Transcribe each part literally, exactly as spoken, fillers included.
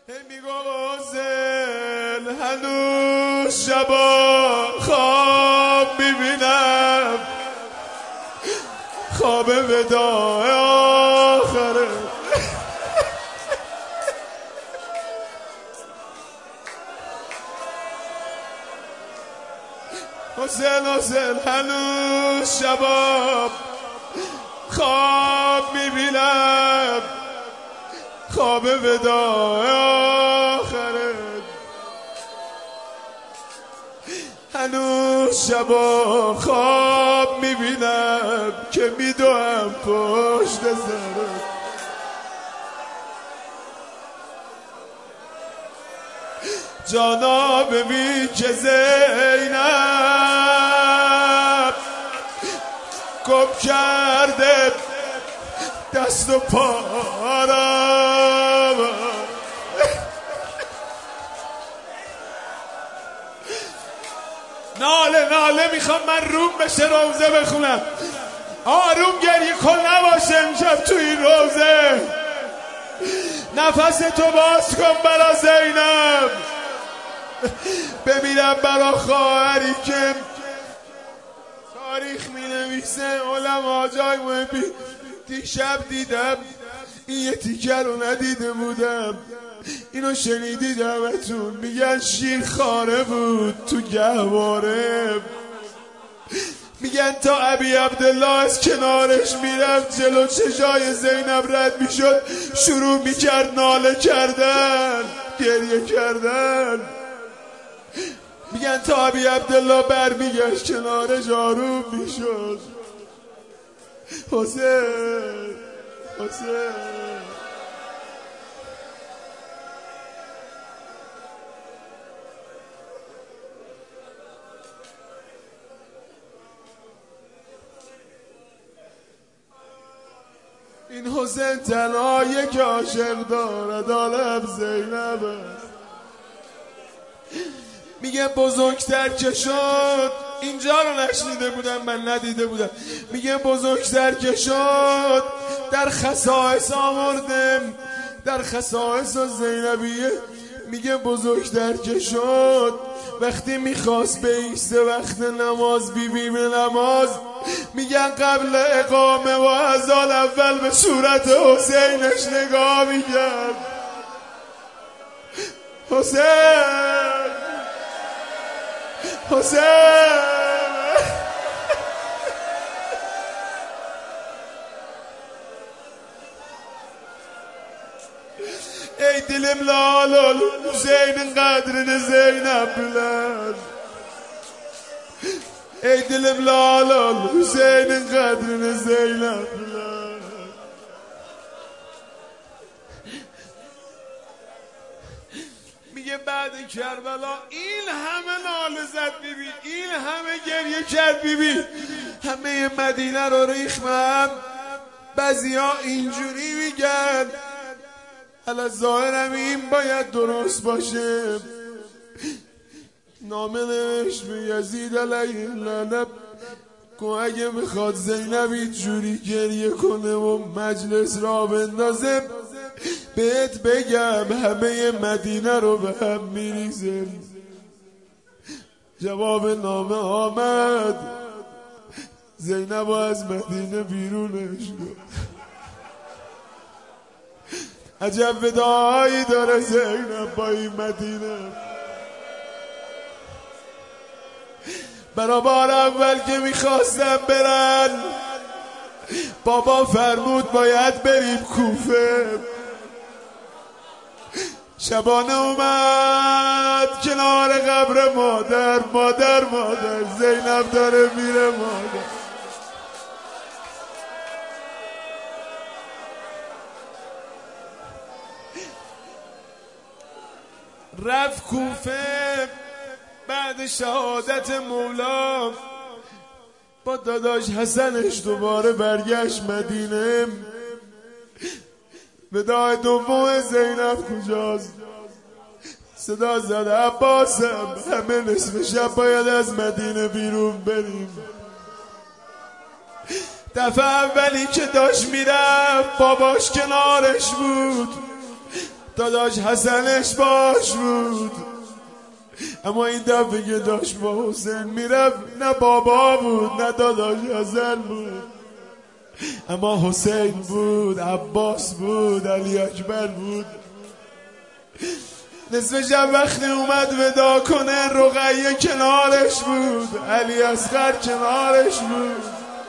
میگوزل هنوز شبا خواب میبینم، خواب وداع آخره. حسین حسین هنوز شبا خواب میبینم، خواب وداع آخره. هنوز شبا خواب میبینم که میدوم پشت سرت. جانا ببین که زینب گم کرده دست و پارم. ناله ناله میخوام من روم بشه روزه بخونم. آروم گریه کن نباشه امشب تو این روزه. نفس تو باز کن برا زینب، ببینم برا خواهری که تاریخ می نویسه علما جای مهمی. دیشب دیدم این یه تیکه رو ندیده بودم، اینو شنیدیدم اتون میگن شیر خاره بود تو گهواره. میگن تا ابی عبدالله از کنارش میرفت جلو چشای زینب رد میشد شروع میکرد ناله کردن گریه کردن. میگن تا ابی عبدالله بر میگشت کنارش آروم میشد. حسین حسین این حسین تنها یک عاشق دارد آلب زینب است. میگه بزرگتر که شد، اینجا رو نشنیده بودم من ندیده بودم. میگه بزرگتر که شد در خصائص آوردم، در خصائص زینبیه. میگه بزرگتر که شد وقتی میخواست بیسته وقت نماز بی بی به نماز، میگن قبل اقامه و اذان اول به صورت حسینش نگاه میکرد. حسین حسین ای دلم لالال حسین قدرن زینب بلند. ای دلم لالال حسین قدرن زینب بلند. میگه بعد کربلا این همه ناله زد بیبی، این همه گریه کرد بیبی، همه مدینه رو ریختم. بعضی ها اینجوری میگن حالا ظاهرم این باید درست باشه. نامه نوشت به یزید علیه اللعنت که اگه میخواد زینب اینجوری گریه کنه و مجلس را بندازه بهت بگم همه مدینه رو به هم میریزه. جواب نامه آمد، زینب از مدینه بیرونش گفت. عجب وداعی داره زینب با این مدینه. برا بار اول که میخواستم برن بابا فرمود باید بریم کوفه. شبانه اومد کنار قبر مادر، مادر مادر زینب داره میره مادر. رفت کوفه بعد شهادت مولا با داداش حسنش دوباره برگشت مدینه. وداع دوم زینب کجاست؟ صدا زد عباسم همه نصف شب باید از مدینه بیرون بریم. دفعه اولی که داشت میرفت باباش کنارش بود. داداش حسنش باش بود، اما این دفعه که داشت با حسین میرفت نه بابا بود نه داداش حسن بود، اما حسین بود، عباس بود، علی اکبر بود. نصف شب وقتی اومد ودا کنه رقیه کنارش بود، علی اصغر کنارش بود.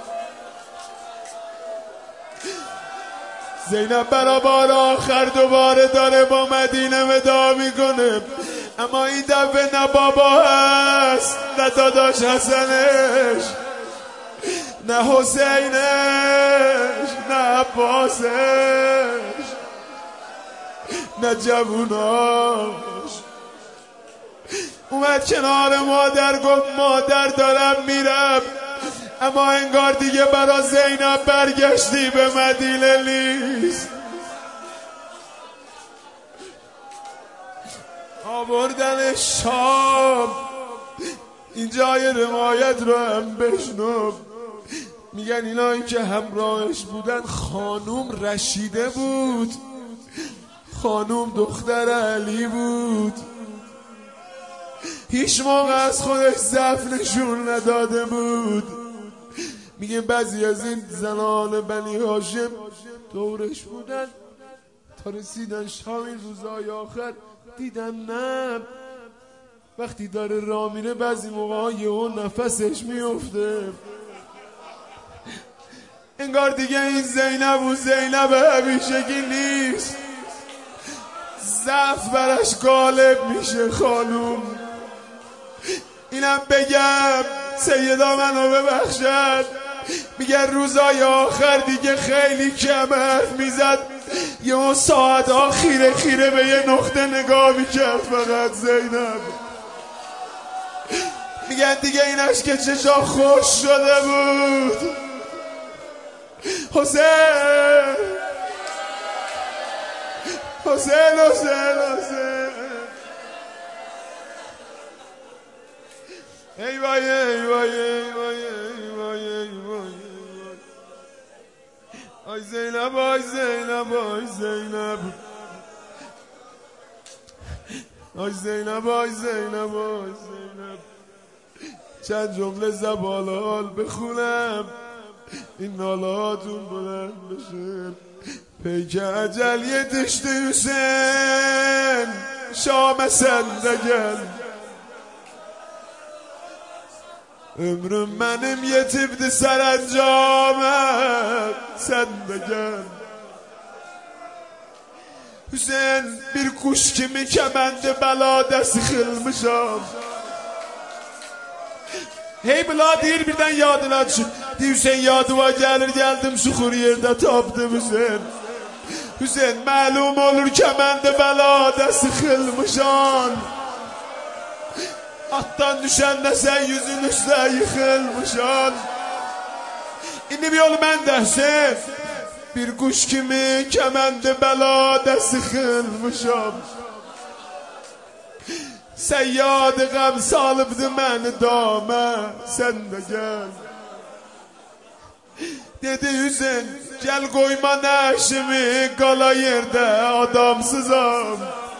زینب برا بار آخر دوباره داره با مدینه ودا میکنه، اما این دفعه نه بابا هست نه داداش حسنش نه حسینش نه عباسش نه جووناش. اومد کنار مادر گفت مادر دارم میرم، اما انگار دیگه برا زینب برگشتی به مدینه نیست. آوردن شام، اینجای روایت رو هم بشنو، میگن اینایی که همراهش بودن خانوم رشیده بود، خانوم دختر علی بود، هیچ موقع از خودش ضعف نشون نداده بود. میگه بعضی از این زنان بنی هاشم دورش بودن تا رسیدن شام این روزای آخر دیدن نه، وقتی داره راه میره بعضی موقع یهو نفسش میفته، انگار دیگه این زینب و زینب همیشگی نیست، ضعف برش غالب میشه خانوم. اینم بگم سیدا منو ببخشد، میگه روزای آخر دیگه خیلی کم حرف میزد، یه اون ساعت ها خیره خیره به یه نقطه نگاه میکرد فقط زینب. میگن دیگه اینش که چشا خوش شده بود. حسین حسین حسین حسین ای وای ای وای ای وای ای وای ای وای آی زینب آی زینب آی زینب آی زینب آی زینب آی زینب. چند جمله زبالال بخونم این نالاتون بلند بشه. پیک عجلی دشت حسین شام سندگل، ömrüm benim yetimdi sərəncamət səndəgən. Hüseyin bir kuş kimi kəməndi bəlada sıxılmışam. Hey bila deyir birdən yadına düşür. Deyir Hüseyin yadıma gəlir gəldim suxur yerdə tapdım Hüseyin. Hüseyin məlum olur kəməndi bəlada sıxılmışam. Attan düşəndə sən yüzün üstə yıxılmışan. İndi bir yol məndə Hüseyin, bir quş kimi kəməndi bəlada sıxılmışam. Səyyad-ı qəm salıbdı məni damə, sən də gəl. Dedi Hüseyin, gəl qoyma nəşimi qala yerdə adamsızam.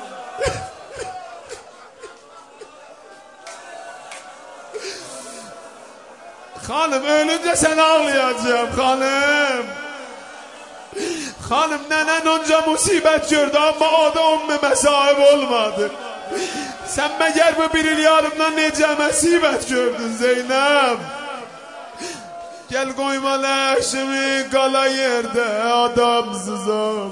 Hanım ölünce sen ağlayacağım hanım. Hanım nenen onca musibet gördü ama o da ümmüme sahip olmadı. Sen meğer bu bir il yarımdan nece musibet gördün Zeynep. Gel koyma leşimi qala yerde adamsızam.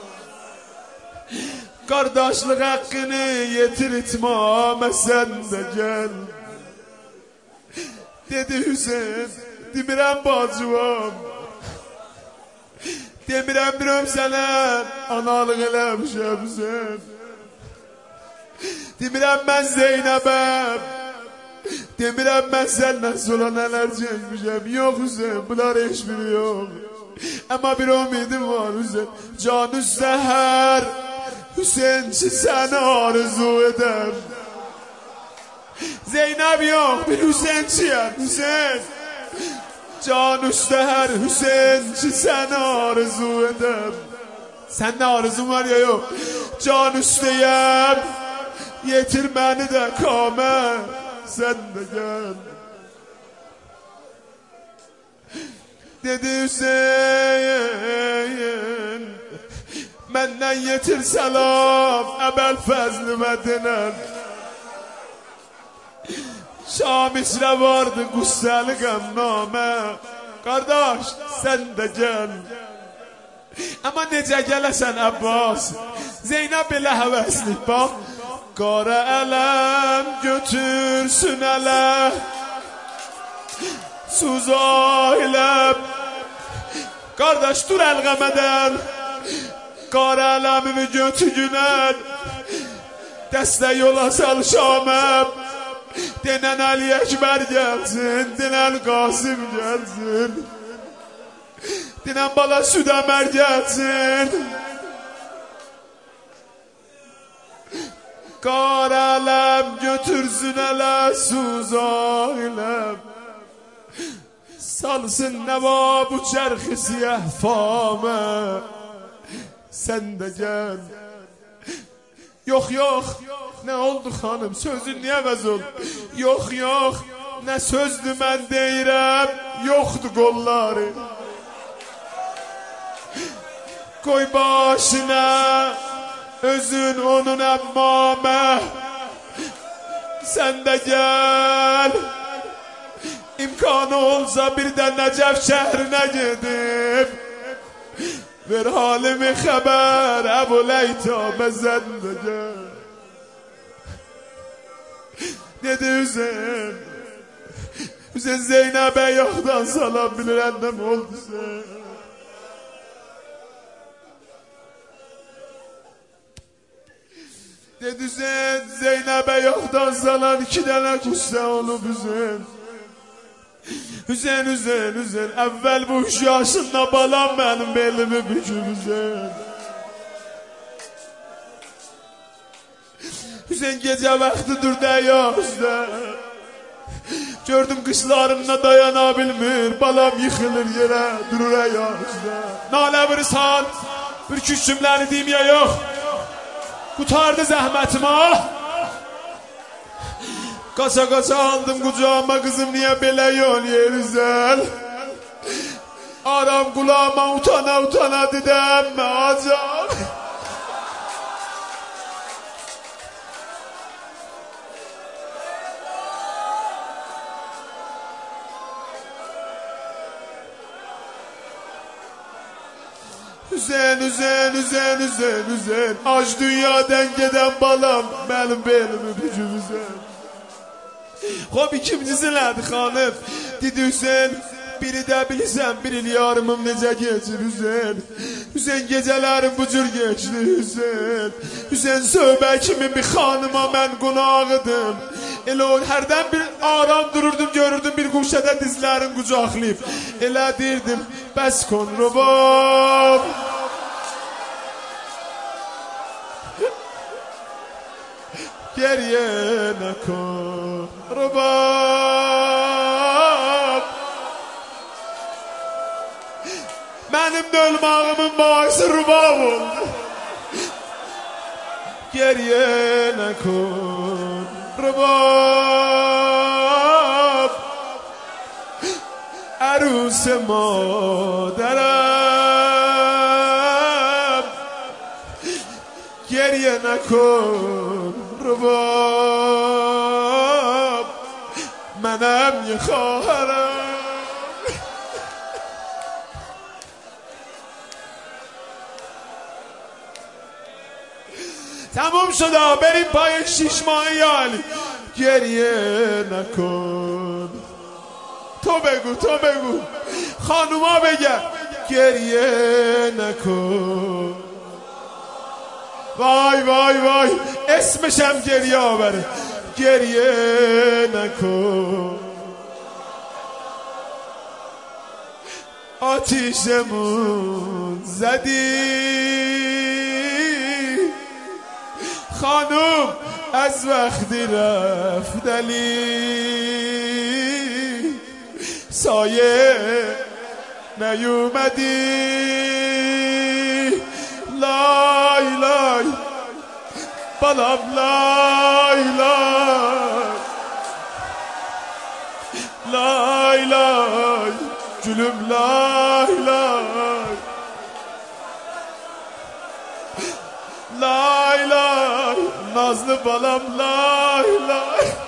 Kardeşlik hakkını yetirtme ama sen de gel. Dedi Hüseyin, demirəm bacıvam, demirəm birəm sənə analıq eləmişəm Hüseyin. Demirəm mən Zeynəbəm, demirəm mən səndən sonra nələr çəkmişəm. Yox Hüseyin, bunlar heç biri yox. Amma bir ümidim var Hüseyin, canı səhər Hüseyin ki səni arzu edəm. Zeynep yok bir Hüseyinçiyim Hüseyin. Can üstə hər Hüseyin ki səni arzu edəm. Sen ne arzun var ya yok. Can üsteyem, yetir beni de kame. Sen de gel. Dedi Hüseyin, menden yetir selam, Ebel Fezli Medinen. Şam içine vardı gusseli gamname. Kardeş sen de gel. Ama necə gələsən Abbas, Zeynəb elə həvəsli bax. Qara ələm götürsün ələ, Suzayləb. Qardaş dur əlğəmədən, qara ələmimi götürgünən, Dəstə yola sal Şaməb. Denən Əli Əkbər gəlsin, denən Qasim gəlsin, denən bala Südəmər gəlsin. Qara ələm götürsün ələ Suzayləb. Salsın nəva bu çərxi siyah famə. Sən də gəl. Yox yox, nə oldu xanım, sözün niyə əvəz oldu? Yox yox, nə sözdür mən deyirəm, yoxdur qolları. Qoy başına özün onun əmmamə. Sən də gəl. İmkanı olsa bir də Nəcəf şəhrinə gedib ver halimi xəbər, Əbu Leytamə sən də gəl. Dedi Hüseyin, Hüseyin Zeynəbə yoxdan salam bilir annem oldu sen. Dedi Hüseyin Zeynəbə yoxdan salam iki dənə qüssə olub Hüseyin. Hüseyin, Hüseyin, Hüseyin, əvvəl bu üç yaşında balam mənim belimi büküb Hüseyin. Hüseyin gecə vaxtı dur dəyazda. Gördüm qışlarımda dayana bilmir, balam yıxılır yerə, durur əyazda. Nalə vırsan, bir küçümləri deyim ya yox. Qutardı zəhmətim ah. Qaça qaça aldım qucağıma kızım niye belə yol yerizəl. Aram qulağıma utana utana dedəm acam. Hüseyin, Hüseyin, Hüseyin, Hüseyin, Hüseyin. Ac dünyadan geden balam benim belimi büküb Hüseyin. Xob ikincisi nədir xanım? Dedi Hüseyin, biri də bilirsən, bir il yarımım necə geçir Hüseyin. Hüseyin gecələrim bu cür geçdi Hüseyin. Hüseyin söhbə kimi bir xanıma mən qonağıdım. Elə o hərdən bir aram dururdum, görürdüm bir quşədə dizlərin qucaqlayıb. Elə deyirdim, bəs kon rubab. Geriye nekon rubab. Benim de ölmağımın başı rubab oldu. Geriye nekon rubab. Arus maderem. Geriye nekon رباب منم یه خواهرم. تموم شده بریم پای شیش ماه یالی. گریه نکن. تو بگو تو بگو خانوما بگن گریه نکن. وای وای وای اسمشم گریه آوره. گریه نکن. آتیشمون زدی خانوم از وقتی رفت علی سایه نیومدی lay lay, balam lay lay, lay lay, gülüm lay lay, lay lay, nazlı balam lay lay.